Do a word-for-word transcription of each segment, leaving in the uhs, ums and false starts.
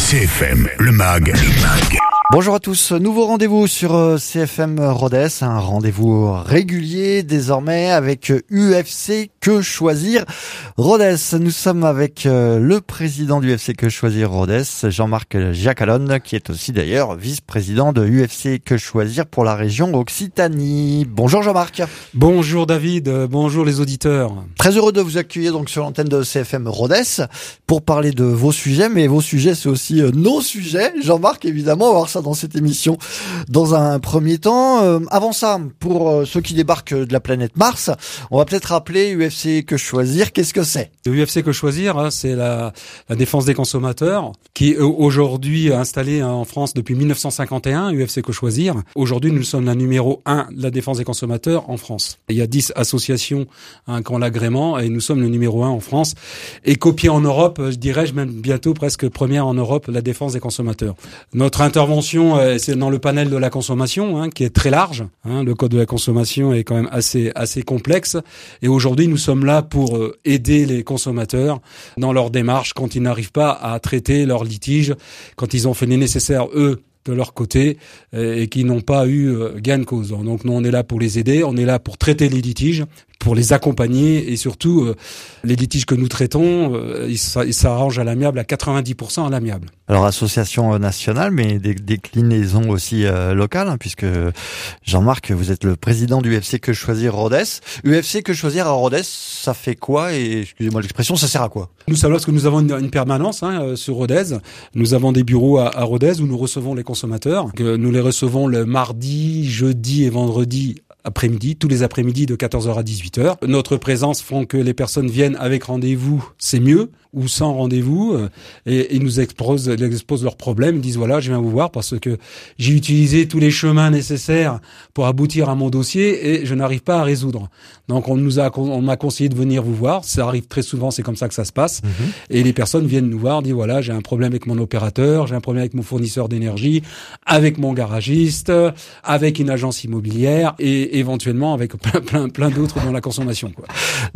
C F M, le mag, le mag. Bonjour à tous, nouveau rendez-vous sur C F M Rodez, un rendez-vous régulier désormais avec U F C Que Choisir Rodez. Nous sommes avec le président du U F C Que Choisir Rodez, Jean-Marc Giacalone, qui est aussi d'ailleurs vice-président de U F C Que Choisir pour la région Occitanie. Bonjour Jean-Marc. Bonjour David, bonjour les auditeurs. Très heureux de vous accueillir donc sur l'antenne de C F M Rodez pour parler de vos sujets, mais vos sujets c'est aussi nos sujets. Jean-Marc, évidemment, on va voir ça dans cette émission dans un premier temps. Euh, avant ça, pour euh, ceux qui débarquent de la planète Mars, on va peut-être rappeler U F C Que Choisir. Qu'est-ce que c'est ? Le U F C Que Choisir, hein, c'est la, la défense des consommateurs qui est aujourd'hui installée en France depuis mille neuf cent cinquante et un, U F C Que Choisir. Aujourd'hui, nous sommes la numéro un de la défense des consommateurs en France. Il y a dix associations hein, qui ont l'agrément et nous sommes le numéro un en France. Et copié en Europe, je dirais, même bientôt presque première en Europe, la défense des consommateurs. Notre intervention, c'est dans le panel de la consommation, hein, qui est très large. Hein, le code de la consommation est quand même assez assez complexe. Et aujourd'hui, nous sommes là pour euh, aider les consommateurs dans leur démarche quand ils n'arrivent pas à traiter leurs litiges, quand ils ont fait les nécessaires eux de leur côté et qui n'ont pas eu euh, gain de cause. Donc nous, on est là pour les aider, on est là pour traiter les litiges, pour les accompagner et surtout euh, les litiges que nous traitons, euh, ils s'arrangent à l'amiable à quatre-vingt-dix pour cent à l'amiable. Alors association nationale, mais des déclinaisons aussi euh, locales, hein, puisque Jean-Marc, vous êtes le président du U F C Que Choisir Rodez. U F C Que Choisir à Rodez, ça fait quoi et excusez-moi l'expression, ça sert à quoi ? Nous savons que nous avons une, une permanence hein, sur Rodez. Nous avons des bureaux à, à Rodez où nous recevons les consommateurs. Nous les recevons le mardi, jeudi et vendredi après-midi, tous les après-midi de quatorze heures à dix-huit heures. Notre présence font que les personnes viennent avec rendez-vous, c'est mieux, ou sans rendez-vous, et ils nous exposent, ils exposent leurs problèmes, ils disent voilà, je viens vous voir parce que j'ai utilisé tous les chemins nécessaires pour aboutir à mon dossier et je n'arrive pas à résoudre. Donc on nous a, on m'a conseillé de venir vous voir, ça arrive très souvent, c'est comme ça que ça se passe, mmh. Et les personnes viennent nous voir, disent voilà, j'ai un problème avec mon opérateur, j'ai un problème avec mon fournisseur d'énergie, avec mon garagiste, avec une agence immobilière et éventuellement avec plein, plein, plein d'autres dans la consommation, quoi.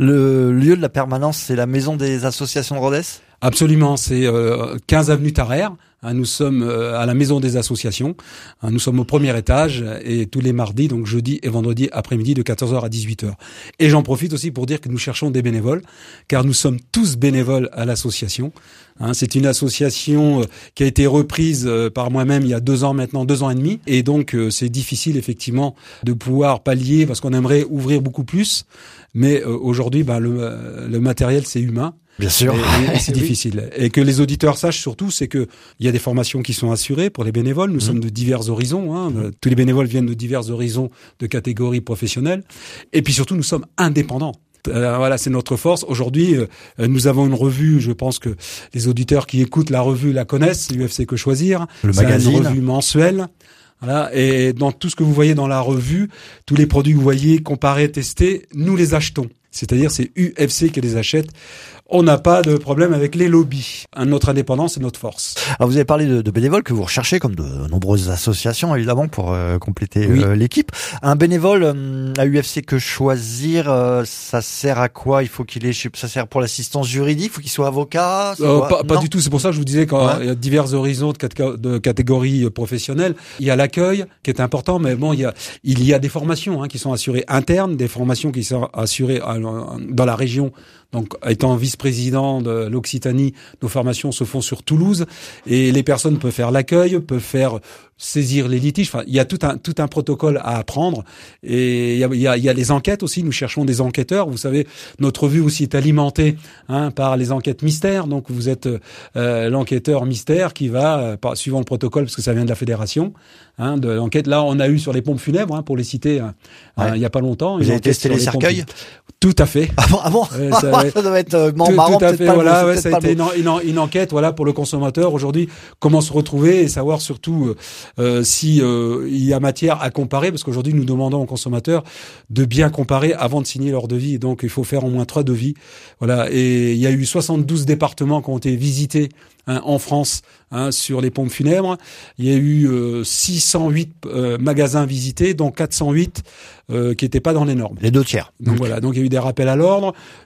Le lieu de la permanence, c'est la maison des associations de Rodez ? Absolument, c'est euh, quinze avenue Tarère. Hein, nous sommes euh, à la maison des associations. Hein, nous sommes au premier étage et tous les mardis, donc jeudi et vendredi après-midi de quatorze heures à dix-huit heures. Et j'en profite aussi pour dire que nous cherchons des bénévoles, car nous sommes tous bénévoles à l'association. Hein, c'est une association euh, qui a été reprise euh, par moi-même il y a deux ans maintenant, deux ans et demi. Et donc euh, c'est difficile effectivement de pouvoir pallier parce qu'on aimerait ouvrir beaucoup plus. Mais euh, aujourd'hui, bah, le, le matériel c'est humain. Bien sûr. Et, et c'est difficile. Et que les auditeurs sachent surtout, c'est que il y a des formations qui sont assurées pour les bénévoles. Nous mmh. sommes de divers horizons. Hein. Mmh. Tous les bénévoles viennent de divers horizons de catégories professionnelles. Et puis surtout, nous sommes indépendants. Euh, voilà, c'est notre force. Aujourd'hui, euh, nous avons une revue. Je pense que les auditeurs qui écoutent la revue la connaissent. U F C Que Choisir. Le c'est magazine. Une revue mensuelle. Voilà. Et dans tout ce que vous voyez dans la revue, tous les produits que vous voyez comparés, testés, nous les achetons. C'est-à-dire, c'est U F C qui les achète. On n'a pas de problème avec les lobbies. Notre indépendance, c'est notre force. Alors vous avez parlé de, de bénévoles que vous recherchez, comme de nombreuses associations évidemment, pour euh, compléter oui. euh, l'équipe. Un bénévole euh, à U F C Que Choisir, euh, ça sert à quoi ? Il faut qu'il ait, ça sert pour l'assistance juridique, il faut qu'il soit avocat. Euh, pas, pas du tout. C'est pour ça que je vous disais qu'il ouais. y a divers horizons de, cat- de catégories professionnelles. Il y a l'accueil qui est important, mais bon, il y a il y a des formations hein, qui sont assurées internes, des formations qui sont assurées dans la région. Donc, étant vice-président de l'Occitanie, nos formations se font sur Toulouse et les personnes peuvent faire l'accueil, peuvent faire saisir les litiges. Enfin, il y a tout un tout un protocole à apprendre et il y a il y a, il y a les enquêtes aussi. Nous cherchons des enquêteurs. Vous savez, notre revue aussi est alimentée hein, par les enquêtes mystères. Donc, vous êtes euh, l'enquêteur mystère qui va, euh, suivant le protocole, parce que ça vient de la fédération, hein, de l'enquête. Là, on a eu sur les pompes funèbres, hein, pour les citer, hein, ouais. hein, il y a pas longtemps. Vous avez testé les, les cercueils ? Tout à fait. Ah bon, ah bon euh, ça, ça doit être euh, tout, marrant, tout à fait. Pas Voilà, le, ouais, ça a été une, une, une enquête, voilà, pour le consommateur aujourd'hui. Comment se retrouver et savoir surtout euh, si euh, il y a matière à comparer, parce qu'aujourd'hui nous demandons aux consommateurs de bien comparer avant de signer leur devis. Donc il faut faire au moins trois devis. Voilà. Et il y a eu soixante-douze départements qui ont été visités hein, en France hein, sur les pompes funèbres. Il y a eu euh, six cent huit euh, magasins visités, dont quatre cent huit euh, qui n'étaient pas dans les normes. Les deux tiers. Donc, donc voilà. Donc il y a eu des rappels à l'ordre. Nous nous travaillons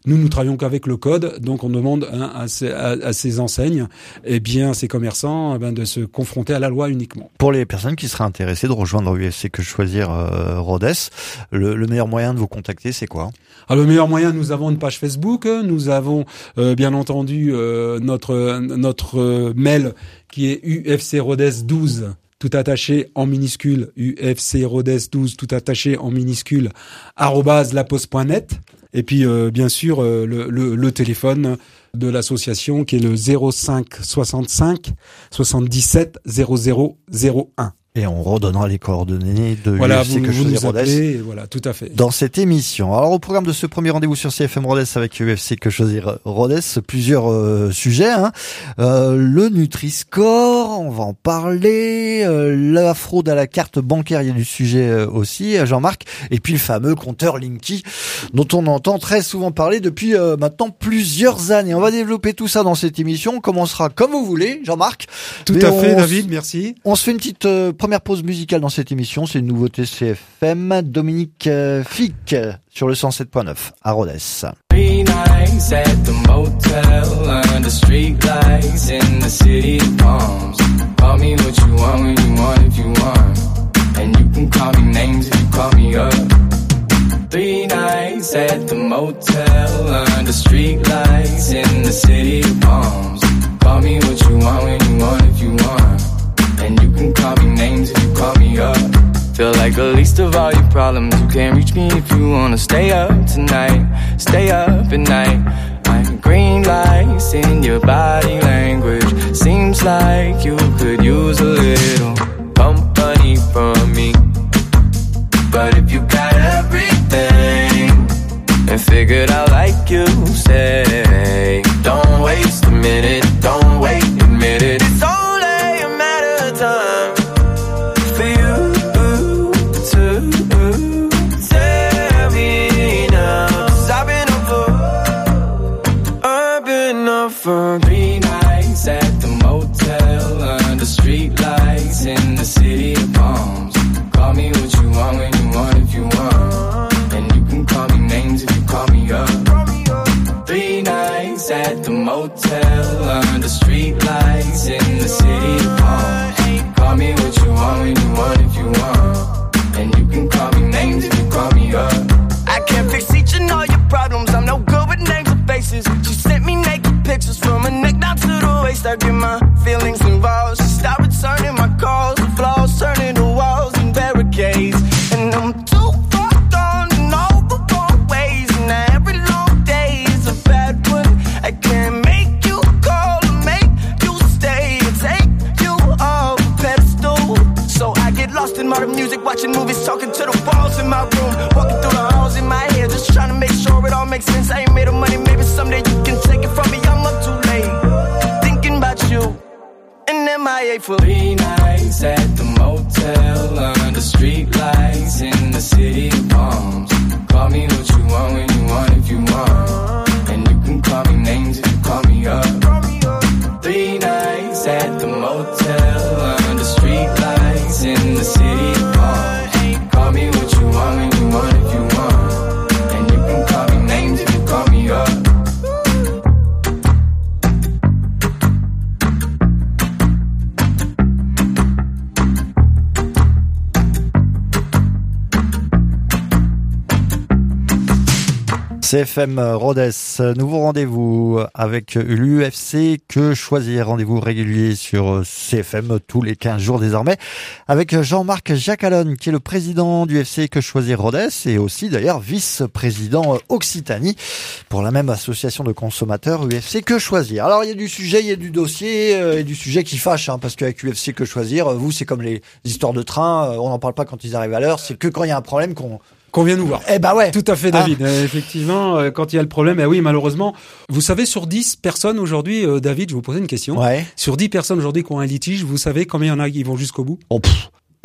travaillons qu'avec le code, donc on demande hein, à, ces, à, à ces enseignes, eh bien, ces commerçants, eh bien, de se confronter à la loi uniquement. Pour les personnes qui seraient intéressées de rejoindre U F C Que Choisir euh, Rodez, le, le meilleur moyen de vous contacter, c'est quoi? Alors, le meilleur moyen, nous avons une page Facebook, nous avons euh, bien entendu euh, notre notre euh, mail qui est U F C Rodez douze, tout attaché en minuscule, U F C Rodez douze, tout attaché en minuscule, arobase laposte point net. Et puis, euh, bien sûr, euh, le, le, le téléphone de l'association qui est le zéro cinq soixante-cinq soixante-dix-sept zéro zéro zéro un. Et on redonnera les coordonnées de voilà, U F C vous, Que vous Choisir nous Rodez. appelez, voilà, tout à fait. Dans cette émission. Alors, au programme de ce premier rendez-vous sur C F M Rodez avec U F C Que Choisir Rodez, plusieurs euh, sujets. Hein. Euh, le Nutri-Score, on va en parler. Euh, la fraude à la carte bancaire, il y a du sujet euh, aussi, Jean-Marc. Et puis le fameux compteur Linky, dont on entend très souvent parler depuis euh, maintenant plusieurs années. On va développer tout ça dans cette émission. On commencera comme vous voulez, Jean-Marc. Tout Mais à on fait, s- David, merci. On se fait une petite euh, première pause musicale dans cette émission. C'est une nouveauté C F M. Dominique euh, Fick sur le cent sept point neuf à Rodez. Three nights at the motel under street lights in the city of palms. Call me what you want when you want if you want. And you can call me names if you call me up. Three nights at the motel under street lights in the city of palms. Call me what you want when you want if you want. And you can call me names if you call me up. Feel like the least of all your problems. You can't reach me if you wanna stay up tonight. Stay up at night. I'm green lights in your body language. Seems like you could use a little company from me. But if you got everything and figured out like you say, don't waste a minute, don't wait, admit it. It's only a matter of time for you to tell me now. 'Cause I've been up for, I've been up for three nights at the motel under street lights in the city of palms. Call me what you want when you want if you want. And you can call me names if you call me up. Three nights at the motel under street lights in the city of palms. Call me what you want when you want if you want. And you can call me names if you call me up. I can't fix each and all your problems. I'm no good with names and faces. She sent me naked pictures from her neck down to the waist. I get my feelings involved. She stopped returning my calls. The flaws turning to walls and barricades. And I'm too far gone in all the wrong ways. And every long day is a bad one. I can't make you call or make you stay or take you off a pedestal. So I get lost in modern music, watching movies, talking to the walls in my room, walking through the halls in my head, just trying to make sure it all makes sense. I ain't made of money, maybe someday you can take it from me. I'm up too late, thinking about you. And M I A for three nights at the motel under street lights in the city of palms. Call me what you want when you want if you want. And you can call me names if you call me up. Three nights at the motel under street lights in the city of palms. Call me what you want when you want if you want. And you can call me names if you call me up. C F M Rodez, nouveau rendez-vous avec l'U F C Que Choisir, rendez-vous régulier sur C F M tous les quinze jours désormais, avec Jean-Marc Jacalone qui est le président du U F C Que Choisir Rodez et aussi d'ailleurs vice-président Occitanie pour la même association de consommateurs U F C Que Choisir. Alors il y a du sujet, il y a du dossier euh, et du sujet qui fâche, hein, parce qu'avec U F C Que Choisir, vous c'est comme les histoires de train, euh, on n'en parle pas quand ils arrivent à l'heure, c'est que quand il y a un problème qu'on... Qu'on vient nous voir. Eh ben ouais. Tout à fait, David. Ah. Euh, effectivement, euh, quand il y a le problème, eh oui, malheureusement, vous savez, sur dix personnes aujourd'hui, euh, David, je vous posais une question. Ouais. Sur dix personnes aujourd'hui qui ont un litige, vous savez combien il y en a qui vont jusqu'au bout? Oh, pff, une.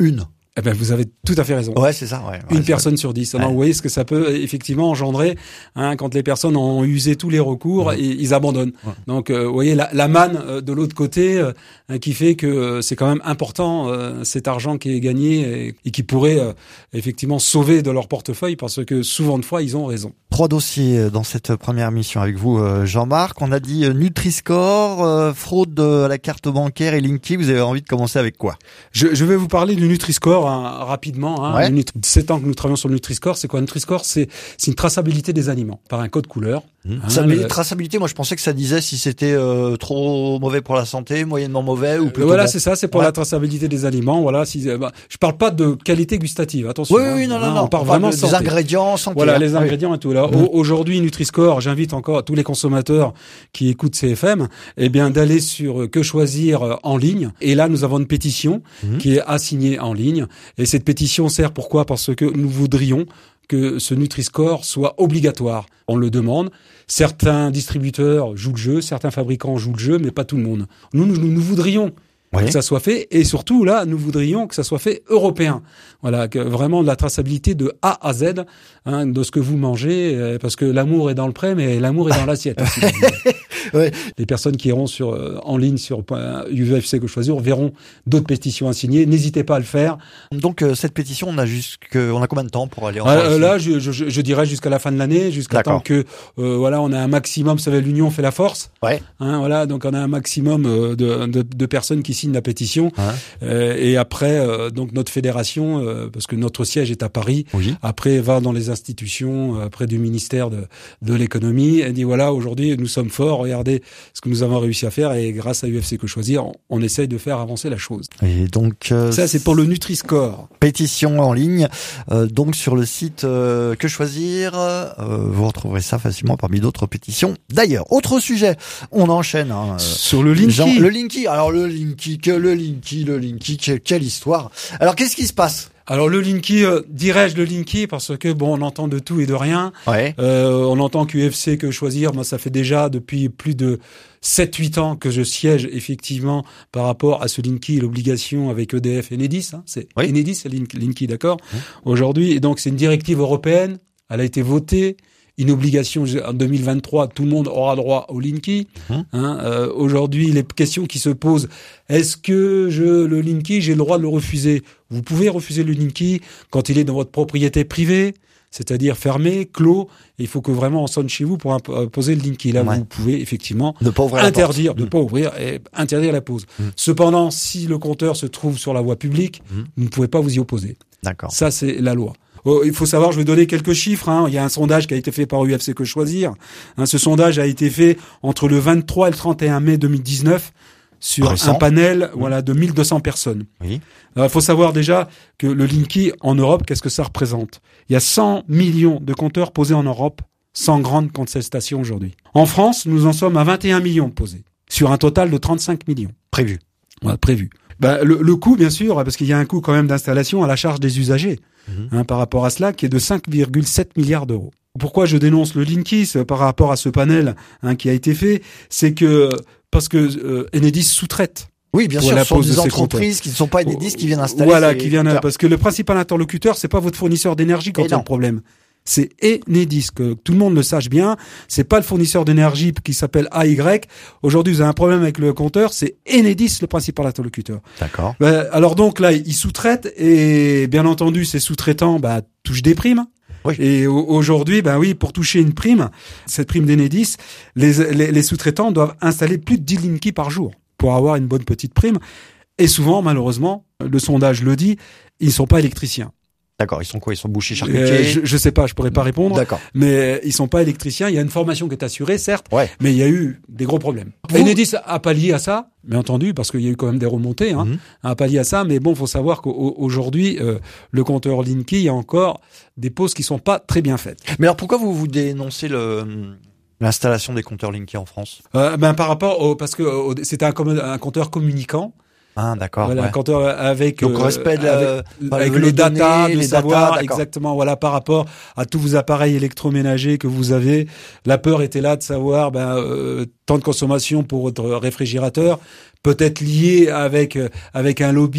Eh ben, vous avez tout à fait raison. Ouais, c'est ça. Ouais, ouais, Une personne sur dix. Alors, ouais. vous voyez ce que ça peut effectivement engendrer hein, quand les personnes ont usé tous les recours Ouais. et ils abandonnent. Ouais. Donc, euh, vous voyez la, la manne euh, de l'autre côté euh, qui fait que euh, c'est quand même important euh, cet argent qui est gagné et, et qui pourrait euh, effectivement sauver de leur portefeuille parce que souvent de fois ils ont raison. Trois dossiers dans cette première mission avec vous, Jean-Marc. On a dit Nutri-Score, euh, fraude à la carte bancaire et Linky. Vous avez envie de commencer avec quoi? Je, je vais vous parler du Nutri-Score hein, rapidement. Hein. Ouais. Nutri- sept ans que nous travaillons sur le Nutri-Score. C'est quoi Nutri-Score? C'est c'est une traçabilité des aliments par un code couleur. Mmh. Hein, ça, mais le- traçabilité, moi je pensais que ça disait si c'était euh, trop mauvais pour la santé, moyennement mauvais ou plutôt Voilà, bon. c'est ça, c'est pour Ouais. la traçabilité des aliments. Voilà, si euh, bah, je parle pas de qualité gustative, attention. Oui, oui, hein. oui, non, non, Hein, non. On parle On vraiment de- des santé. ingrédients santé. Voilà, hein. les Oui. ingrédients et tout. Là, Mmh. Au- aujourd'hui, Nutri-Score, j'invite encore tous les consommateurs qui écoutent C F M, eh bien, d'aller sur euh, Que choisir euh, en ligne. Et là, nous avons une pétition Mmh. qui est assignée en ligne. Et cette pétition sert pourquoi? Parce que nous voudrions que ce Nutri-Score soit obligatoire. On le demande. Certains distributeurs jouent le jeu, certains fabricants jouent le jeu, mais pas tout le monde. Nous, nous, nous voudrions Oui. que ça soit fait, et surtout là, nous voudrions que ça soit fait européen. Voilà, que vraiment de la traçabilité de A à Z hein, de ce que vous mangez, euh, parce que l'amour est dans le pré, mais l'amour est dans l'assiette. Aussi. Ouais. Les personnes qui iront sur euh, en ligne sur U V F C Que choisir verront d'autres pétitions à signer. N'hésitez pas à le faire. Donc euh, cette pétition, on a jusque, on a combien de temps pour aller en Euh, faire ici là, je, je, je dirais jusqu'à la fin de l'année, jusqu'à D'accord. temps que euh, voilà, on a un maximum. Vous savez, l'union fait la force. Ouais. Hein, voilà, donc on a un maximum euh, de, de, de personnes qui signent la pétition. Ouais. Euh, et après, euh, donc notre fédération, euh, parce que notre siège est à Paris, Oui. après va dans les institutions, euh, près du ministère de, de l'économie, et dit voilà, aujourd'hui nous sommes forts, regardez ce que nous avons réussi à faire, et grâce à U F C Que choisir, on, on essaye de faire avancer la chose. Et donc euh, Ça, c'est pour le Nutri-Score. pétition en ligne, euh, donc sur le site euh, Que choisir. Euh, vous retrouverez ça facilement parmi d'autres pétitions. D'ailleurs, autre sujet, on enchaîne. Hein, euh, Sur le Linky. Jean- le Linky. Alors le Linky, que le Linky, le Linky, que- quelle histoire. Alors qu'est-ce qui se passe? Alors le Linky, euh, dirais-je le Linky, parce que bon, on entend de tout et de rien. Ouais. Euh, on entend qu'U F C Que choisir, moi ça fait déjà depuis plus de sept huit ans que je siège effectivement par rapport à ce Linky et l'obligation avec E D F et Enedis. Hein, c'est Oui. Enedis, c'est Link- Linky, d'accord. Aujourd'hui, et donc c'est une directive européenne, elle a été votée. Une obligation en deux mille vingt-trois, tout le monde aura droit au Linky. Mhm. Hein, euh, aujourd'hui, les questions qui se posent, est-ce que je le Linky, j'ai le droit de le refuser? Vous pouvez refuser le Linky quand il est dans votre propriété privée, c'est-à-dire fermé, clos. Il faut que vraiment on sonne chez vous pour imp- poser le Linky. Là, Ouais. vous pouvez effectivement Ne pas ouvrir la interdire, porte. de Mmh. pas ouvrir et interdire la pause. Mhm. Cependant, si le compteur se trouve sur la voie publique, Mhm. vous ne pouvez pas vous y opposer. D'accord. Ça, c'est la loi. Oh, il faut savoir, je vais donner quelques chiffres. Hein. Il y a un sondage qui a été fait par U F C Que choisir. Hein, ce sondage a été fait entre le vingt-trois et le trente et un mai deux mille dix-neuf sur Récent. un panel voilà, de mille deux cents personnes. Oui. Il faut savoir déjà que le Linky en Europe, qu'est-ce que ça représente? Il y a cent millions de compteurs posés en Europe, sans grande contestation aujourd'hui. En France, nous en sommes à vingt et un millions posés, sur un total de trente-cinq millions. Prévu. Voilà, prévu. Ben, le, le coût, bien sûr, parce qu'il y a un coût quand même d'installation à la charge des usagers, Mhm. hein, par rapport à cela, qui est de cinq virgule sept milliards d'euros. Pourquoi je dénonce le Linky c'est par rapport à ce panel hein, qui a été fait, c'est que parce que euh, Enedis sous-traite. Oui, bien Pour sûr, la ce sont pose de des ces entreprises qui ne sont pas Enedis qui viennent installer. Voilà, ces qui viennent compteurs. parce que le principal interlocuteur, c'est pas votre fournisseur d'énergie quand Et il y a non. un problème. C'est Enedis, que tout le monde le sache bien. C'est pas le fournisseur d'énergie qui s'appelle A Y. Aujourd'hui, vous avez un problème avec le compteur, c'est Enedis le principal interlocuteur. D'accord. Ben, alors donc là, ils sous-traitent et bien entendu, ces sous-traitants bah, touchent des primes. Oui. Et au- aujourd'hui, ben oui, pour toucher une prime, cette prime d'Enedis, les, les, les sous-traitants doivent installer plus de dix Linky par jour pour avoir une bonne petite prime. Et souvent, malheureusement, le sondage le dit, ils ne sont pas électriciens. D'accord. Ils sont quoi? Ils sont bouchers Euh, charcutiers. je, je sais pas, je pourrais pas répondre. D'accord. Mais ils sont pas électriciens. Il y a une formation qui est assurée, certes, Ouais. mais il y a eu des gros problèmes. Vous- Enedis a pallié à ça, bien entendu, parce qu'il y a eu quand même des remontées, hein, Mhm. a pallié à ça. Mais bon, faut savoir qu'aujourd'hui, euh, le compteur Linky, il y a encore des pauses qui sont pas très bien faites. Mais alors pourquoi vous vous dénoncez le l'installation des compteurs Linky en France? Euh, ben par rapport au, parce que au- c'était un, commun- un compteur communicant. Ah, d'accord. Voilà, ouais. un compteur avec Donc, au respect de la- avec, bah, avec les le data, données, de les savoir data, d'accord. exactement, voilà, par rapport à tous vos appareils électroménagers que vous avez. La peur était là de savoir, ben, euh, temps de consommation pour votre réfrigérateur, peut-être lié avec euh, avec un lobby qui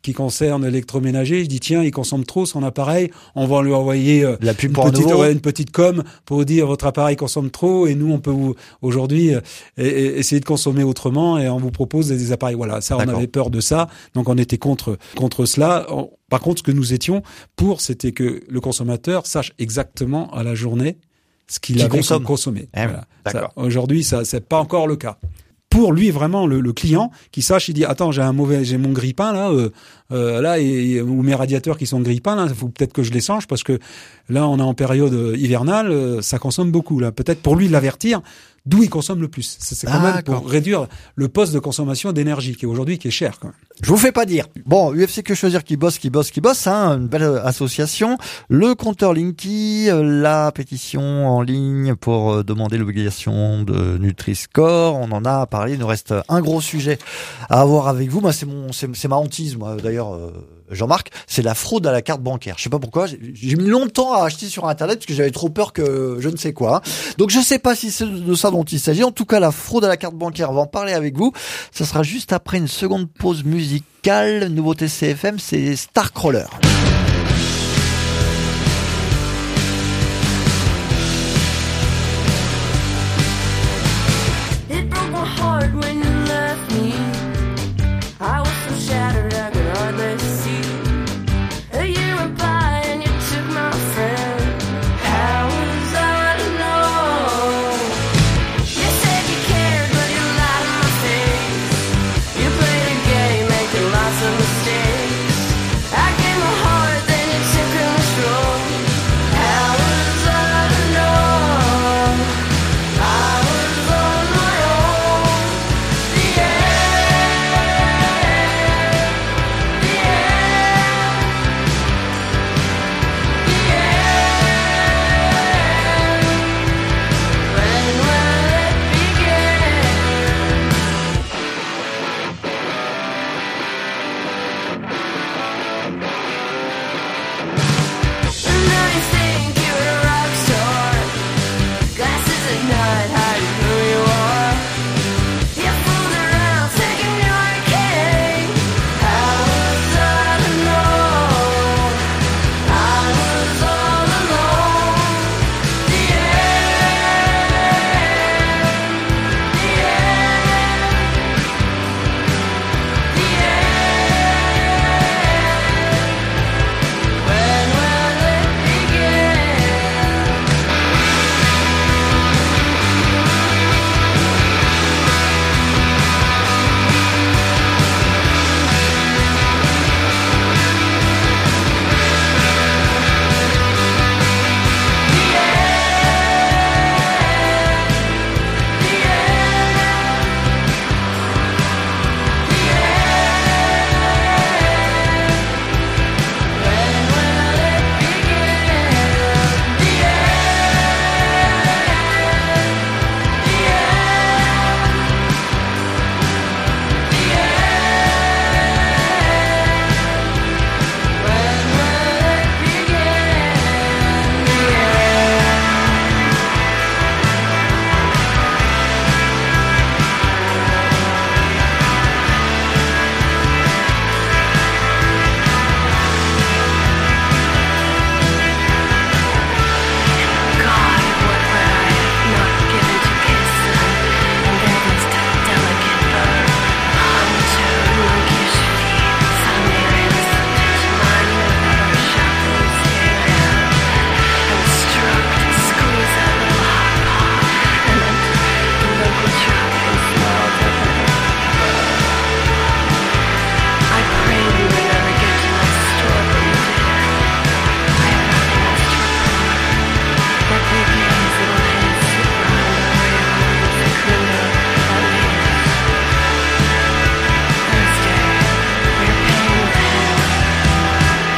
qui concerne l'électroménager. Je dis tiens, il consomme trop son appareil, on va lui envoyer euh, la pub une, pour petite, un nouveau. ouais, une petite com pour dire votre appareil consomme trop et nous on peut vous aujourd'hui euh, essayer de consommer autrement et on vous propose des, des appareils. Voilà, ça D'accord. on avait peur de ça, donc on était contre contre cela. On, par contre, ce que nous étions pour, c'était que le consommateur sache exactement à la journée ce qu'il Qui avait consomme. consommé. Eh oui, Voilà. d'accord. Ça, aujourd'hui, ça c'est pas encore le cas. Pour lui vraiment le, le client qui sache, il dit attends j'ai un mauvais j'ai mon grille-pain là euh, euh, là et, et, ou mes radiateurs qui sont grille-pain là, il faut peut-être que je les change parce que là on est en période hivernale, euh, ça consomme beaucoup là. Peut-être pour lui l'avertir d'où il consomme le plus. C'est, c'est quand Ah, même d'accord. pour réduire le poste de consommation d'énergie qui est aujourd'hui qui est cher quand même. Je vous fais pas dire. Bon, U F C Que Choisir qui bosse, qui bosse, qui bosse, hein, une belle association. Le compteur Linky, euh, la pétition en ligne pour euh, demander l'obligation de Nutri-Score. On en a parlé. Il nous reste un gros sujet à avoir avec vous. Moi, c'est mon, c'est, c'est ma hantise, moi. D'ailleurs, euh, Jean-Marc, c'est la fraude à la carte bancaire. Je sais pas pourquoi. J'ai, j'ai mis longtemps à acheter sur Internet parce que j'avais trop peur que je ne sais quoi. Donc, je sais pas si c'est de ça dont il s'agit. En tout cas, la fraude à la carte bancaire, on va en parler avec vous. Ça sera juste après une seconde pause musicale. Nouveauté C F M, c'est Starcrawler. It broke my heart when you left me. I was so shattered I could hardly see. A year went by and you took my friend. How was I to know? You said you cared, but you lied in my face. You played a game, making lots of mistakes. I gave my heart, then you took control. How was I to know? I was on my own. The end, the end, the end. When will it begin? And now you think you're a rock star. Glasses at night, hiding who you are. You fooled around, thinking you're a king. How was I to know? I was all alone. The end, the end, the end. When will it begin? God, what would I have not given to kiss them? And then this delicate bow onto monkish feet. Some areas to mine of shuffling stereo. And stroked and squeezed a little hot paw. And then the local truck and smelled of the I prayed we would never get to my store, but we did. I have nothing else to report. That big man's little head sit behind the rail with the window on leaves. Thursday, we're paying the head.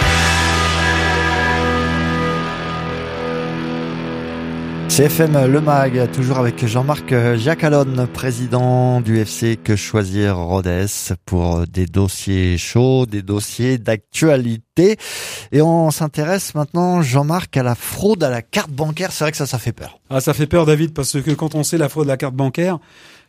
C F M Le Mag, toujours avec Jean-Marc Jacalone, président du F C Que Choisir Rodez, pour des dossiers chauds, des dossiers d'actualité. Et on s'intéresse maintenant, Jean-Marc, à la fraude à la carte bancaire. C'est vrai que ça, ça fait peur. Ah, ça fait peur, David, parce que quand on sait la fraude de la carte bancaire,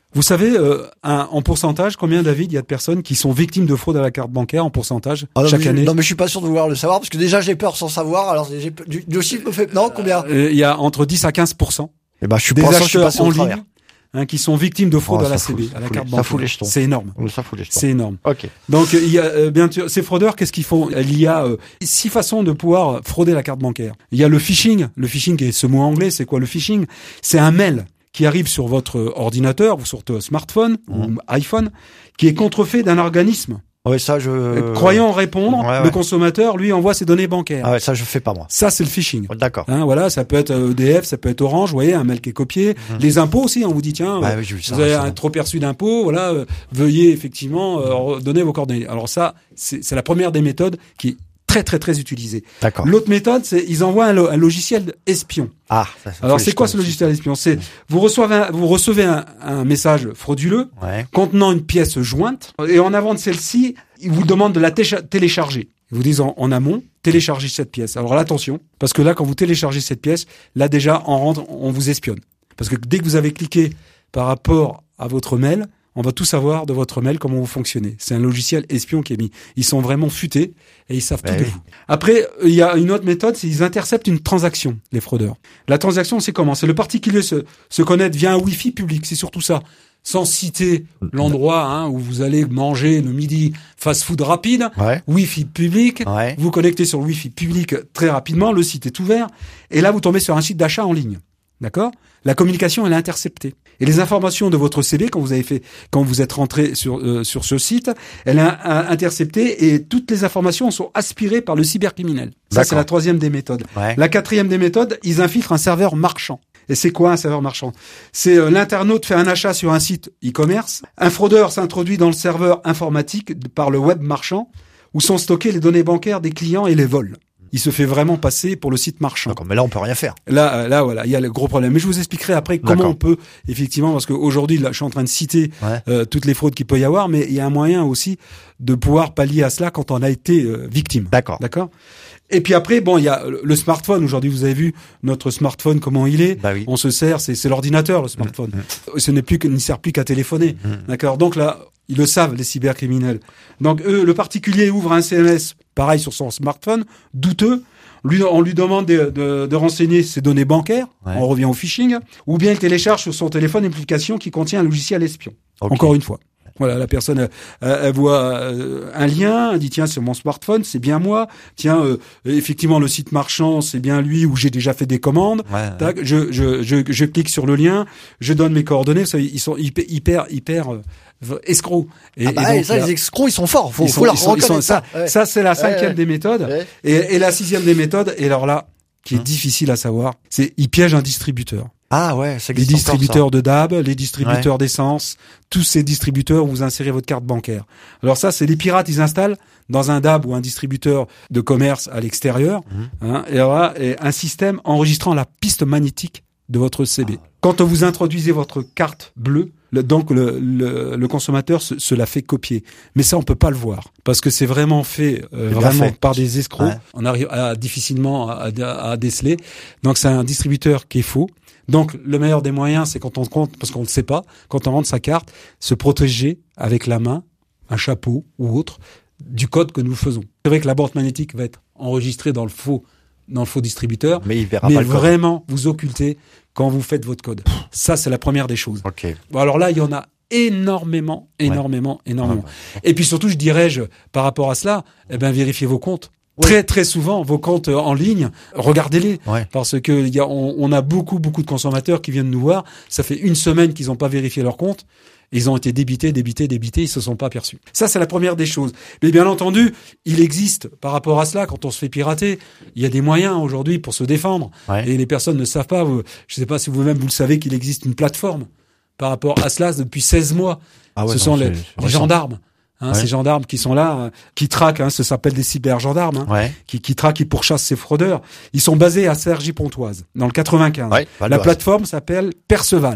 Vous savez, euh, un, en pourcentage, combien, David, il y a de personnes qui sont victimes de fraude à la carte bancaire en pourcentage Ah non, chaque mais je- année? Non mais je suis pas sûr de vouloir le savoir parce que déjà j'ai peur sans savoir. Alors j'ai peur- du, du chiffre me fait non combien Euh, Il y a entre dix à quinze pour cent Eh ben je suis des pas sûr, je suis acheteurs passé au en travers. ligne hein, qui sont victimes de fraude Oh, à la ça fout- C B, ça à la fout carte les- ça bancaire. fout les jetons. C'est énorme. Oh, ça fout les jetons. C'est énorme. Ok. Donc il y a euh, bien sûr ces fraudeurs, qu'est-ce qu'ils font? Il y a euh, six façons de pouvoir frauder la carte bancaire. Il y a le phishing. Le phishing est ce mot anglais. C'est quoi le phishing? C'est un mail qui arrive sur votre ordinateur ou sur votre smartphone Mmh. ou iPhone, qui est contrefait d'un organisme. Ouais ça je. Euh, Croyant répondre, ouais, ouais. le consommateur lui envoie ses données bancaires. Ah ouais ça je fais pas moi. Ça c'est le phishing. Oh, D'accord. Hein, voilà, ça peut être E D F, ça peut être Orange, vous voyez, un mail qui est copié. Les impôts aussi, on vous dit tiens, Ouais, euh, oui, j'ai vu ça vous avez récemment. un trop perçu d'impôts, voilà, euh, veuillez effectivement euh, donner vos coordonnées. Alors ça, c'est c'est la première des méthodes qui est très très très utilisée. D'accord. L'autre méthode, c'est ils envoient un, lo- un logiciel espion. Ah. Ça, ça Alors fout c'est les quoi jetons ce aussi. logiciel espion? C'est vous recevez un, vous recevez un, un message frauduleux Ouais. contenant une pièce jointe et en avant de celle-ci, ils vous demandent de la técha- télécharger. Ils vous disent en, en amont, téléchargez cette pièce. Alors là, attention, parce que là, quand vous téléchargez cette pièce, là déjà, en rentre, on vous espionne. Parce que dès que vous avez cliqué par rapport à votre mail, on va tout savoir de votre mail, comment vous fonctionnez. C'est un logiciel espion qui est mis. Ils sont vraiment futés et ils savent Ben tout de oui. vous. Après, il y a une autre méthode, c'est ils interceptent une transaction, les fraudeurs. La transaction, c'est comment? C'est le particulier se, se connecte via un Wi-Fi public, c'est surtout ça. Sans citer l'endroit hein, où vous allez manger le midi fast-food rapide, Ouais. Wi-Fi public, Ouais. vous connectez sur le Wi-Fi public très rapidement, le site est ouvert, et là vous tombez sur un site d'achat en ligne. D'accord? La communication elle est interceptée. Et les informations de votre C B quand vous avez fait, quand vous êtes rentré sur euh, sur ce site, elle est in- in- interceptée et toutes les informations sont aspirées par le cybercriminel. Ça c'est D'accord. la troisième des méthodes. Ouais. La quatrième des méthodes, ils infiltrent un serveur marchand. Et c'est quoi un serveur marchand? C'est euh, l'internaute fait un achat sur un site e-commerce, un fraudeur s'introduit dans le serveur informatique par le web marchand où sont stockées les données bancaires des clients et les vole. Il se fait vraiment passer pour le site marchand. D'accord. Mais là on peut rien faire. Là, euh, là, voilà, il y a le gros problème. Mais je vous expliquerai après comment D'accord. on peut, effectivement, parce qu'aujourd'hui, là, je suis en train de citer Ouais. euh, toutes les fraudes qu'il peut y avoir, mais il y a un moyen aussi de pouvoir pallier à cela quand on a été euh, victime. D'accord. D'accord. Et puis après, bon, il y a le smartphone. Aujourd'hui, vous avez vu notre smartphone comment il est. Bah oui. On se sert, c'est c'est l'ordinateur, le smartphone. Ce n'est plus que, ne sert plus qu'à téléphoner. D'accord. Donc là, ils le savent, les cybercriminels. Donc eux, le particulier ouvre un S M S, pareil sur son smartphone, douteux. Lui, on lui demande de, de, de renseigner ses données bancaires. Ouais. On revient au phishing. Ou bien il télécharge sur son téléphone une application qui contient un logiciel espion. Ok. Encore une fois. Voilà, la personne, elle, elle voit euh, un lien, elle dit tiens, c'est mon smartphone, c'est bien moi. Tiens, euh, effectivement, le site marchand, c'est bien lui où j'ai déjà fait des commandes. Ouais. Tac, je, je, je, je clique sur le lien, je donne mes coordonnées. Ça, ils sont hyper, hyper, hyper euh, escrocs. Et, Ah bah, et donc, ça il y a- les escrocs ils sont forts. Faut, ils faut sont- leur ils sont- ils sont- reconnaître ça, ça. Ouais. ça c'est la cinquième ouais. des méthodes. Ouais. Et, et la sixième des méthodes, et alors là, qui est Hum. difficile à savoir, c'est ils piègent un distributeur. Ah ouais, ça Les existe encore, distributeurs de D A B, les distributeurs d'essence, tous ces distributeurs où vous insérez votre carte bancaire. Alors ça, c'est les pirates, ils installent dans un D A B ou un distributeur de commerce à l'extérieur, Mhm. hein, et là, et un système enregistrant la piste magnétique de votre C B. Quand vous introduisez votre carte bleue, le, donc le, le, le consommateur se, se la fait copier. Mais ça, on peut pas le voir parce que c'est vraiment fait, euh, C'est bien vraiment fait. par des escrocs. Ouais. On arrive à, difficilement à, à, à déceler. Donc c'est un distributeur qui est faux. Donc le meilleur des moyens, c'est quand on compte, parce qu'on ne le sait pas, quand on rentre sa carte, se protéger avec la main, un chapeau ou autre, du code que nous faisons. C'est vrai que la bande magnétique va être enregistrée dans le faux, dans le faux distributeur, Mais il verra mais pas le code. vraiment vous occultez quand vous faites votre code. Ça, c'est la première des choses. Ok. Bon, alors là, il y en a énormément, énormément, énormément. Ouais, Et puis surtout, je dirais-je, par rapport à cela, eh ben, vérifiez vos comptes. Très très souvent, vos comptes euh, en ligne, regardez-les, Ouais. parce que il y a, on, on a beaucoup beaucoup de consommateurs qui viennent nous voir. Ça fait une semaine qu'ils n'ont pas vérifié leur compte. Ils ont été débités, débités, débités. Ils se sont pas aperçus. Ça, c'est la première des choses. Mais bien entendu, il existe par rapport à cela, quand on se fait pirater, il y a des moyens aujourd'hui pour se défendre. Ouais. Et les personnes ne savent pas. Vous, je sais pas si vous-même vous le savez qu'il existe une plateforme par rapport à cela depuis seize mois. Ah ouais, Ce non, sont c'est- les, c'est les récent. gendarmes. Hein, Ouais. Ces gendarmes qui sont là, euh, qui traquent, hein, ça s'appelle des cybergendarmes, hein, Ouais. qui, qui traquent et pourchassent ces fraudeurs. Ils sont basés à Cergy-Pontoise, dans le quatre-vingt-quinze. Ouais, Val La d'Oise. plateforme s'appelle Perceval.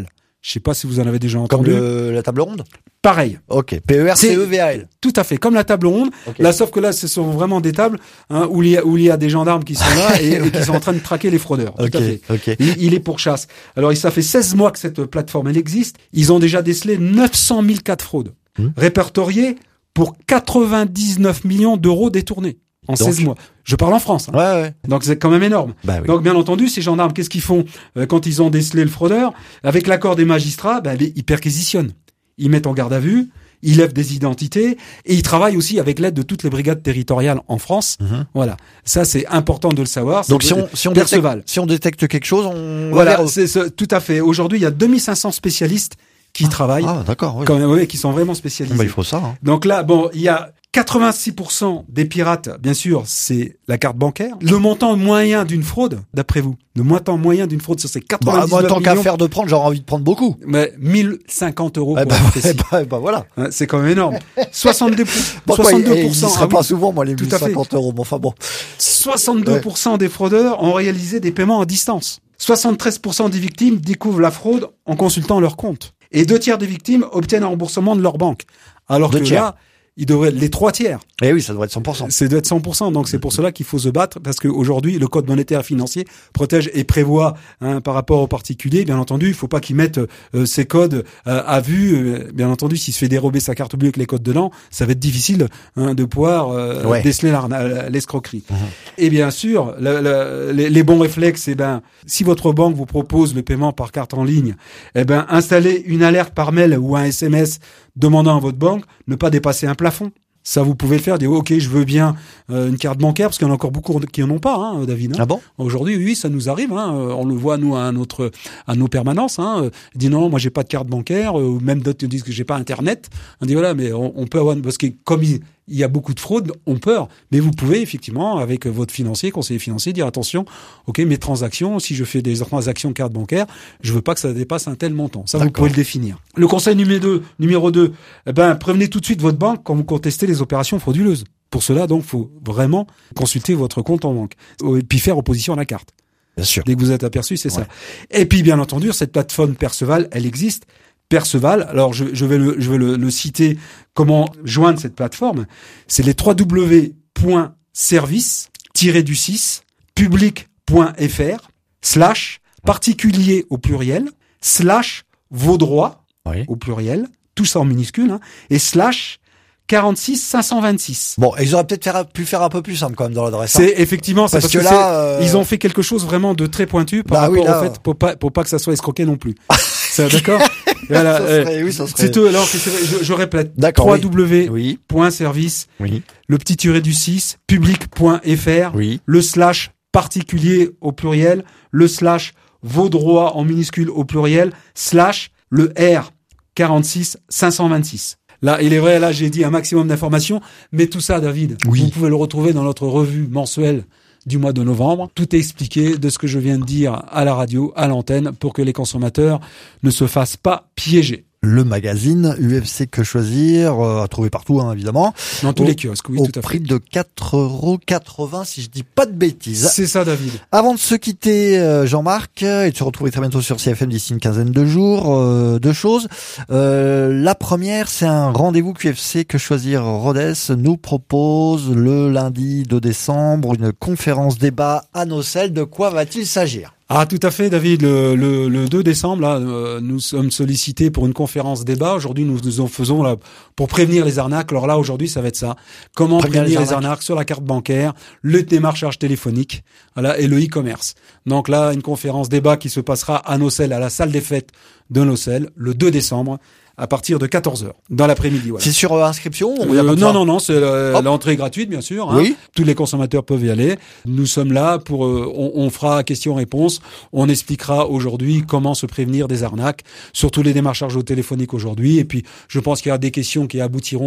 Je sais pas si vous en avez déjà Comme entendu. le, la table ronde. Pareil. Ok. P E R C E V A L. Tout à fait, comme la table ronde. Okay. Là, sauf que là, ce sont vraiment des tables hein, où, il y a, où il y a des gendarmes qui sont là et, et qui sont en train de traquer les fraudeurs. Tout Ok. à fait. Ok. Il, il est pour chasse. Alors, ça fait seize mois que cette plateforme elle existe. Ils ont déjà décelé neuf cent mille cas de fraude, Mmh. répertoriés pour quatre-vingt-dix-neuf millions d'euros détournés en Donc, seize mois. Je parle en France. Hein. Ouais, ouais. Donc c'est quand même énorme. Bah oui. Donc bien entendu, ces gendarmes, qu'est-ce qu'ils font euh, quand ils ont décelé le fraudeur? Avec l'accord des magistrats, ben, les- ils perquisitionnent. Ils mettent en garde à vue, ils lèvent des identités et ils travaillent aussi avec l'aide de toutes les brigades territoriales en France. Mhm. Voilà, ça c'est important de le savoir. Donc C'est si on si on Perceval. détecte, si on détecte quelque chose, on va Voilà, vers eux. c'est ce- tout à fait. Aujourd'hui, il y a deux mille cinq cents spécialistes qui travaillent, Ah d'accord. Oui. quand même, ouais, qui sont vraiment spécialisés. Bah, il faut ça. Hein. Donc là, bon, il y a quatre-vingt-six pour cent des pirates, bien sûr, c'est la carte bancaire. Le montant moyen d'une fraude, d'après vous, le montant moyen d'une fraude sur ces Bah, quatre-vingt-dix-neuf moi, tant qu'à millions, faire de prendre, j'aurais envie de prendre beaucoup. mais mille cinquante euros Eh pour bah, être précis. eh bah, eh bah, voilà. Hein, c'est quand même énorme. soixante-deux pour cent, Pourquoi soixante-deux il pour cent, n'y serait ah oui, pas souvent, moi, les tout mille à fait. cinquante euros. Mais enfin bon. soixante-deux pour cent des fraudeurs ont réalisé des paiements à distance. soixante-treize pour cent des victimes découvrent la fraude en consultant leur compte. Et deux tiers des victimes obtiennent un remboursement de leur banque. Alors Deux que tiers. là, ils devraient, les trois tiers. Eh oui, ça doit être cent pour cent. C'est doit être cent pour cent. Donc c'est pour cela qu'il faut se battre parce qu'aujourd'hui le code monétaire et financier protège et prévoit hein, par rapport aux particuliers. Bien entendu, il faut pas qu'ils mettent euh, ces codes euh, à vue. Euh, bien entendu, s'il se fait dérober sa carte bleue avec les codes dedans, ça va être difficile hein, de pouvoir euh, Ouais. déceler l'arna- l'escroquerie. Mhm. Et bien sûr, le- le- les, les bons réflexes, eh ben, si votre banque vous propose le paiement par carte en ligne, eh ben, installez une alerte par mail ou un S M S demandant à votre banque ne pas dépasser un plafond. Ça, vous pouvez le faire, dire ok, je veux bien euh, une carte bancaire, parce qu'il y en a encore beaucoup qui en ont pas, hein, David. Hein. Ah bon? Aujourd'hui, oui, ça nous arrive. Hein, euh, on le voit nous à notre à nos permanences. Hein, euh, il dit non, moi j'ai pas de carte bancaire, euh, ou même d'autres disent que j'ai pas Internet. On dit voilà, mais on, on peut avoir parce que comme il, il y a beaucoup de fraude, on peur. Mais vous pouvez effectivement, avec votre financier, conseiller financier, dire attention, ok, mes transactions, si je fais des transactions carte bancaire, je veux pas que ça dépasse un tel montant. Ça, vous D'accord. pouvez le définir. Le conseil numéro deux, numéro deux, eh ben prévenez tout de suite votre banque quand vous contestez les opérations frauduleuses. Pour cela, donc, faut vraiment consulter votre compte en banque et puis faire opposition à la carte. Bien sûr. Dès que vous êtes aperçu, c'est Ouais. ça. Et puis, bien entendu, cette plateforme Perceval, elle existe. Perceval, alors je, je vais, le, je vais le, le citer, comment joindre cette plateforme. C'est les w w w point service tiret du six public point f r slash particulier au pluriel slash vos droits Oui. au pluriel, tout ça en minuscule, hein, et slash quarante-six cinq cent vingt-six. Bon, ils auraient peut-être faire- pu faire un peu plus simple quand même dans l'adresse. hein. C'est effectivement, c'est Parce parce, que que, là, c'est- euh, ils ont fait quelque chose vraiment de très pointu par Bah oui, rapport là, au fait pour pas pour pas que ça soit escroqué non plus. C'est d'accord. Voilà, Ça euh, serait- oui, ça serait- c'est tout. Alors que c'est vrai, je, je répète. D'accord, oui. w Oui. point service Oui. le petit tiré du six public point f r Oui. le slash particulier au pluriel le slash vos droits en minuscule au pluriel slash le R quarante-six cinq cent vingt-six. Là, il est vrai, là, j'ai dit un maximum d'informations, mais tout ça, David, Oui. vous pouvez le retrouver dans notre revue mensuelle du mois de novembre. Tout est expliqué de ce que je viens de dire à la radio, à l'antenne, pour que les consommateurs ne se fassent pas piéger. Le magazine U F C Que Choisir, euh, à trouver partout, hein, évidemment. Dans tous Au- les kiosques, oui, au tout à prix fait. de quatre euros quatre-vingts, si je dis pas de bêtises. C'est ça, David. Avant de se quitter, euh, Jean-Marc, euh, et de se retrouver très bientôt sur C F M d'ici une quinzaine de jours, euh, deux choses. Euh, la première, c'est un rendez-vous Q F C Que Choisir Rodez nous propose le lundi deux décembre une conférence débat à Nocelles. De quoi va-t-il s'agir? Ah, tout à fait, David. Le, le, le deux décembre, là, euh, nous sommes sollicités pour une conférence débat. Aujourd'hui, nous nous en faisons là pour prévenir les arnaques. Alors là, aujourd'hui, ça va être ça. Comment Prévenir prévenir les les arnaques. sur la carte bancaire, le démarchage téléphonique, voilà, et le e-commerce. Donc là, une conférence débat qui se passera à Nocelles, à la salle des fêtes de Nocelles, le deux décembre, à partir de quatorze heures, dans l'après-midi. Voilà. C'est sur euh, inscription? ou il y a Euh, pas de non, ça non, non, c'est euh, Hop. l'entrée est gratuite, bien sûr. Hein. Oui. Tous les consommateurs peuvent y aller. Nous sommes là pour, euh, on, on fera question-réponse. On expliquera aujourd'hui comment se prévenir des arnaques, surtout les démarchages téléphoniques aujourd'hui. Et puis, je pense qu'il y a des questions qui aboutiront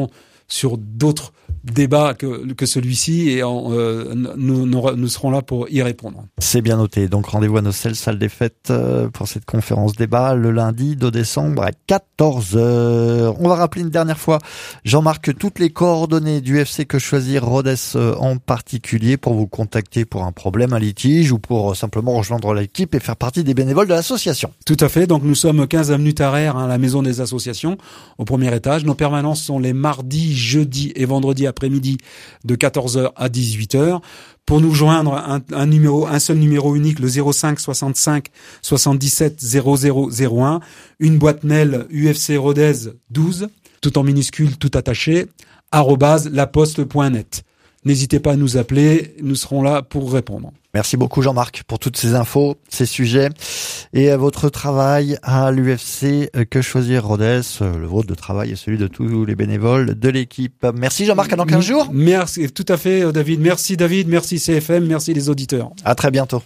sur d'autres débats que, que celui-ci et en, euh, nous, nous, nous serons là pour y répondre. C'est bien noté. Donc rendez-vous à Nocelles, salle des fêtes, euh, pour cette conférence débat le lundi deux décembre à quatorze heures. On va rappeler une dernière fois, Jean-Marc, toutes les coordonnées du U F C Que Choisir Rodez euh, en particulier pour vous contacter pour un problème, un litige ou pour euh, simplement rejoindre l'équipe et faire partie des bénévoles de l'association. Tout à fait. Donc nous sommes quinze avenue Tarère, hein, la maison des associations, au premier étage. Nos permanences sont les mardis, jeudis et vendredis après-midi de quatorze heures à dix-huit heures. Pour nous joindre, un, un numéro, un seul numéro unique, le zéro cinq soixante-cinq soixante-dix-sept zéro zéro zéro un, une boîte mail U F C Rodez douze, tout en minuscule, tout attaché, arobase laposte point net. N'hésitez pas à nous appeler, nous serons là pour répondre. Merci beaucoup Jean-Marc pour toutes ces infos, ces sujets et à votre travail à l'U F C Que Choisir Rodez, le vôtre de travail et celui de tous les bénévoles de l'équipe. Merci Jean-Marc, à dans quinze jours. Merci, tout à fait David. Merci David, merci C F M, merci les auditeurs. À très bientôt.